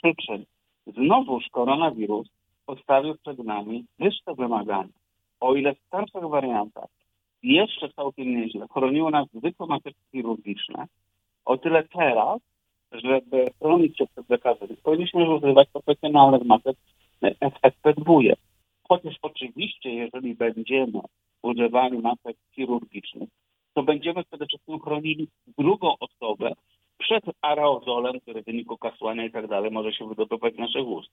przyczyn znowuż koronawirus postawił przed nami wyższe wymagania. O ile w starszych wariantach jeszcze całkiem nieźle chroniły nas zwykłe maseczki chirurgiczne, o tyle teraz, żeby chronić się przed zakażeniem, powinniśmy używać profesjonalnych masek FFP2. Chociaż oczywiście, jeżeli będziemy używali masek chirurgicznych, to będziemy przede wszystkim chronili drugą osobę przed aerozolem, który w wyniku kasłania i tak dalej może się wydobywać z naszych ust.